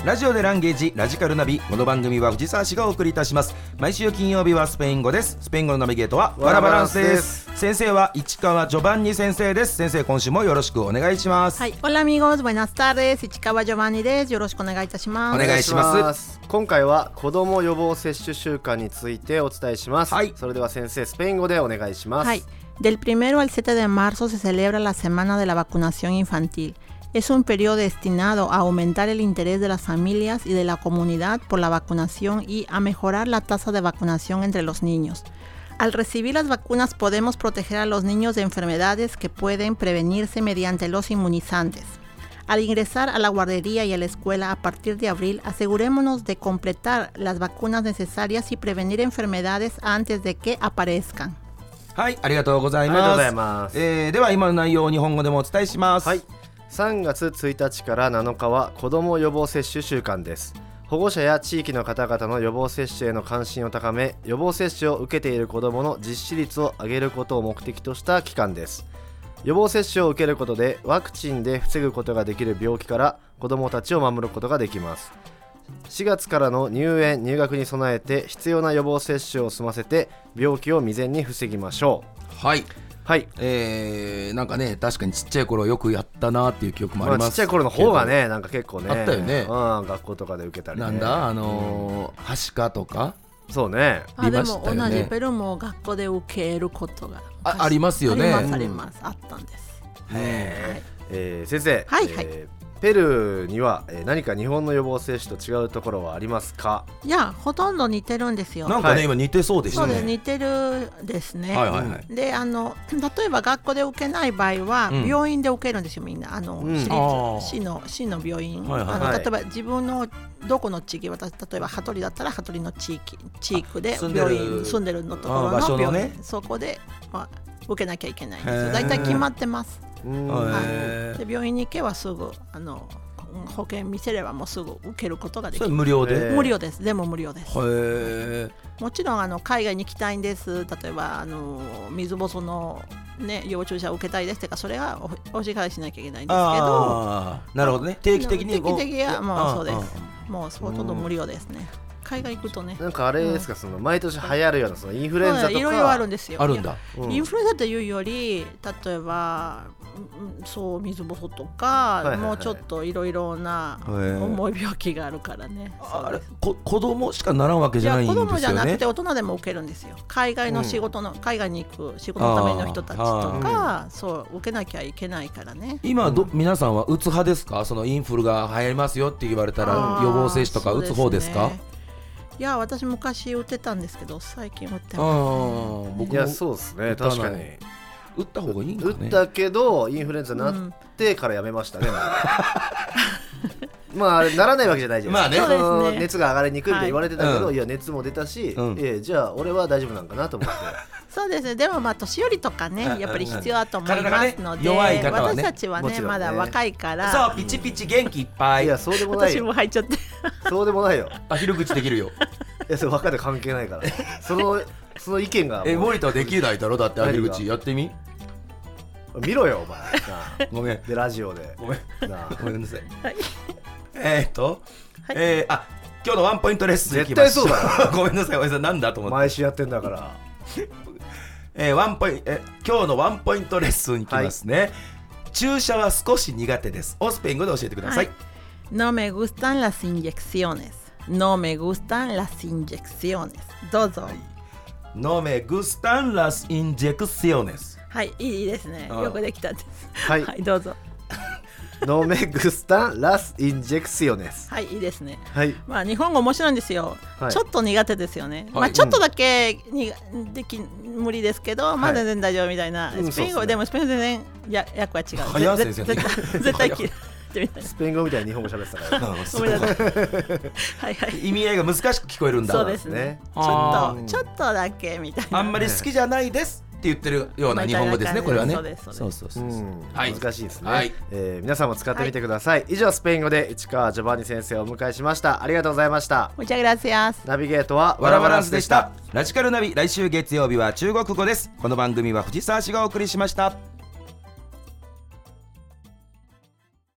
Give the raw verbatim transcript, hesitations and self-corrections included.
ラジオでランゲージラジカルナビ。この番組は藤沢市がお送りいたします。毎週金曜日はスペイン語です。スペイン語のナビゲートはワラバランスです。先生は市川ジョバンニ先生です。先生、今週もよろしくお願いします。 はい、Hola amigos, buenas tardes. 市川ジョバンニです。よろしくお願いいたします。 お願いします。 今回は子ども予防接種週間についてお伝えします。はい、それでは先生、スペイン語でお願いします。 はい、Del primero al siete de marzo se celebra la Semana de la Vacunación Infantil. Es un periodo destinado a aumentar el interés de las familias y de la comunidad por la vacunación y a mejorar la tasa de vacunación entre los niños. Al recibir las vacunas podemos proteger a los niños de enfermedades que pueden prevenirse mediante los inmunizantes. Al ingresar a la guardería y a la escuela a partir de abril, asegurémonos de completar las vacunas necesarias y prevenir enfermedades antes de que aparezcan. はい、ありがとうございます。ありがとうございます。えー、では今の内容を日本語でもお伝えします。はい、 さんがつついたちからなのかは子ども予防接種週間です。保護者や地域の方々の予防接種への関心を高め、予防接種を受けている子どもの実施率を上げることを目的とした期間です。予防接種を受けることでワクチンで防ぐことができる病気から子どもたちを守ることができます。しがつからの入園入学に備えて必要な予防接種を済ませて病気を未然に防ぎましょう。はいはい、 えー、なんかね、確かにちっちゃい頃よくやったなっていう記憶もあります、まあ、 ちっちゃい頃の方がね、なんか結構ねあったよね、 うん、学校とかで受けたりね。 なんだあのー、はしかとか。 そうね。 あ、でも同じペルも学校で受けることがあ, ありますよね。 ありますあります、うん、あったんです。 へ、はい、えー、先生、 はいはい、 えーペルーには何か日本の予防接種と違うところはありますか？ いや、ほとんど似てるんですよ。 なんかね、はい、今似てそうでしたね。 そうです、似てるですね。 はいはいはい、 で、あの例えば学校で受けない場合は、うん、病院で受けるんですよ、みんな。あの、うん、私立市の市の病院、はいはいはい、あの例えば自分のどこの地域、私例えば羽鳥だったら羽鳥の地域地域で病院住んでるのところの病院、ね、そこで、まあ、受けなきゃいけないんですよ。だいたい決まってます。はい、で病院に行けばすぐあの保険見せればもうすぐ受けることができる。 それ無料で？ 無料です。でも無料です。 へ、 もちろんあの海外に行きたいんです。例えばあの水ぼその、ね、予防注射を受けたいですとか、それはお, お支払いしなきゃいけないんですけど。あ、 なるほどね。定期的に定期的にはもうそうです。もうほとんど無料ですね。海外行くとね、 なんかあれですか、うん、その毎年流行るようなそのインフルエンザとかいろいろあるんですよ。 あるんだ、 うん、インフルエンザというより、例えばそう水ぼそとか、はいはいはい、もうちょっといろいろな重い病気があるからね。 あれこ子供しかならんわけじゃないんですよね。 いや、子供じゃなくて大人でも受けるんですよ。海外の仕事の、うん、海外に行く仕事のための人たちとか、そう受けなきゃいけないからね。 今ど、うん、皆さんは打つ派ですか？そのインフルが流行りますよって言われたら予防接種とか打つ方ですか？ いや、私昔打ってたんですけど最近打ってない。 あ、僕いや、そうですね、確かに打った方がいいんかね。 打ったけどインフルエンザになってからやめましたね、うん、まああれならないわけじゃないじゃないですか、まあね、その熱が上がりにくいと言われてたけど、はい、いや熱も出たし、うん、えじゃあ俺は大丈夫なんかなと思ってそうですね。でもまあ年寄りとかね、やっぱり必要だと思いますので、 ね、弱い方はね、 私たちは ね, ねまだ若いから、 そうピチピチ元気いっぱい。 いや、そうでもないよ。 私も入っちゃってそうでもないよ。 あ、昼口できるよ。 いや、それ若いと関係ないからそのその意見がえ、森田はできないだろ。だってアヒル口やってみ見ろよお前ごめんでラジオでごめんなごめんなさい、 はい、 えーっと、はい、えー、あ今日のワンポイントレッスンいき絶対そうだよごめんなさいごめんなさい、なんだと思って毎週やってんだからえー、ワンポインえ今日のワンポイントレッスンいきますね、はい、注射は少し苦手ですをスペイン語で教えてください、はい、 No me gustan las inyecciones No me gustan las inyecciones どうぞ、はい、 No me gustan las inyecciones。 はい、いいですね、よくできたです。 はい、 はい、どうぞ。 No me gustan las inyecciones。 はい、いいですね。 はい、 まあ日本語面白いんですよ、はい、ちょっと苦手ですよね、はい、まあちょっとだけに、うん、でき無理ですけど、はい、まあ全然大丈夫みたいな、スペイン語、うん、でもスペイン語全然や役は違う。 早先生、 絶対絶対嫌いスペイン語みたいに日本語喋ってたからごめんなさいはいはい、 意味合いが難しく聞こえるんだ。 そうですね、ちょっとちょっとだけみたいな、 あんまり好きじゃないですって言ってるような日本語ですね、これはね。 そうですそうです、 はい、 難しいですね、 はい、 えー、皆さんも使ってみてください、はい、以上スペイン語で市川ジョバンニ先生をお迎えしました。ありがとうございました。 Muchas gracias。 ナビゲートはワラバランスでした。ラジカルナビ、来週月曜日は中国語です。この番組は藤沢市がお送りしました。